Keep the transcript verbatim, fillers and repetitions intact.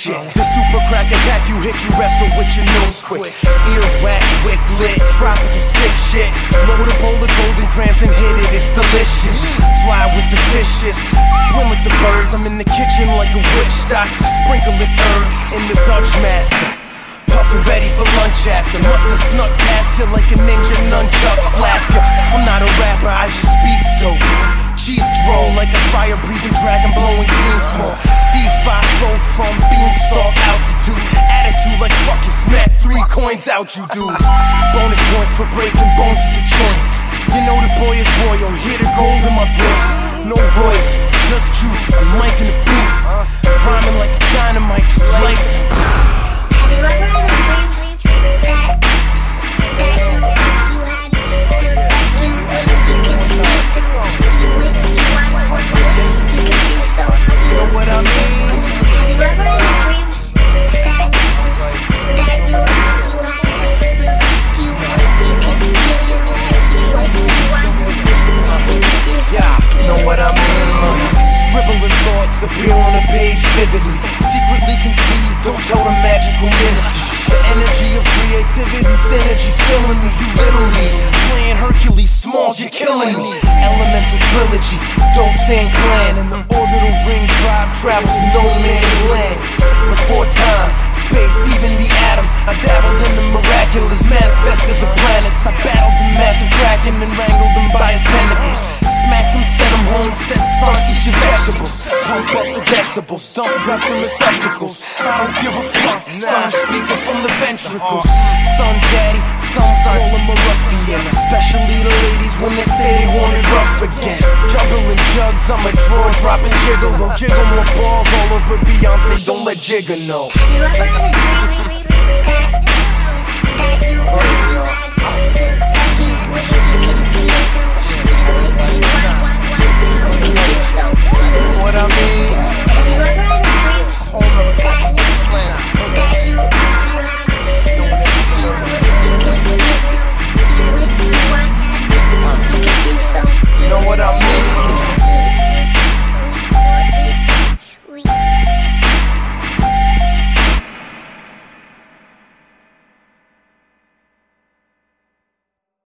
shit. The super crack attack, you hit, you wrestle with your nose quick. Earwax, wick lit, tropical sick shit. Load a bowl of golden grams and hit it, it's delicious. Fly with the fishes, swim with the birds. I'm in the kitchen like a witch doctor, sprinkling herbs in the Dutch master. Puffin' ready for lunch after. Musta snuck past you like a ninja nunchuck slap ya. I'm not a rapper, I just speak dope. Chief droll like a fire-breathing dragon blowing green smoke. Fee fi fo from beanstalk altitude. Attitude like fuck you, smack three coins out you dudes. Bonus points for breaking bones with the joints. You know the boy is royal, hear the gold in my voice. No voice, just juice, a mic in the booth. Rhyming like a dynamite, just like it. Have you ever had a dream that, that you, you had, that you, you could do it, you, you wanted to do it, you could do so? You know what I mean? Have you ever had dreams that, that you, you had, you, you could do it, you wanted to do it? Yeah, know what I mean? Scribbling thoughts appear on a page vividly. Secretly conceived, don't tell the magical ministry. The energy of creativity, synergy's filling me. You literally playing Hercules, Smalls, you're killing me. Elemental trilogy, dope sand clan. And the orbital ring tribe travels no man's land. Before time, space, even the atom, I dabbled in the miraculous, manifested the planets. I battled the massive kraken and wrangled them by his tentacles. Smacked them, sent them home, said son, eat your vegetables. Pump up the decibels, dump guts and receptacles. I don't give a fuck, son, I'm speaking from the ventricles. Son, daddy, some call him a ruffian. Especially the ladies when they say they want it rough again. Juggling jugs, I'm a draw, dropping gigolo. Jiggle my balls all over Beyonce, don't let Jigga know. Have you ever had a dream that, that you, you had, that you wish you could be, you, you, you